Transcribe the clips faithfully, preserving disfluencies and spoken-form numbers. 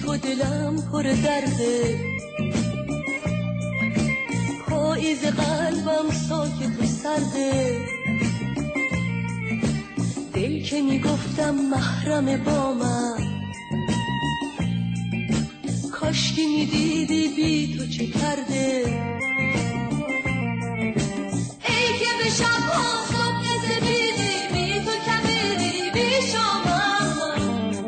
تو دلم پر درده، پاییز قلبم ساکت و سرده. دل که میگفتم محرم با من، کاشکی میدیدی بی تو چه کرده. ای که به شبها صبح زدیدی بی تو کبیری بی شامم،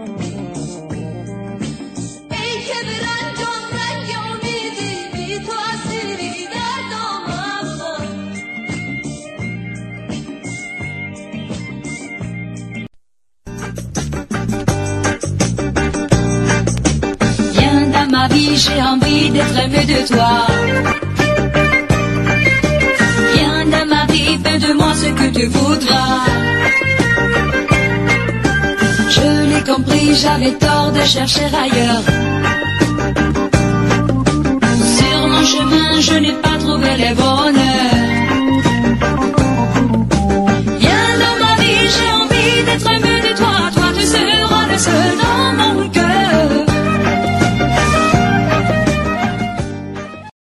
ای که به رنجام رنگ امیدی بی تو اسیری در دامم. Viens dans ma vie, j'ai envie d'être aimé de toi. Viens dans ma vie, fais de moi ce que tu voudras. Je l'ai compris, j'avais tort de chercher ailleurs. Sur mon chemin, je n'ai pas trouvé les bonheurs. Viens dans ma vie, j'ai envie d'être aimé.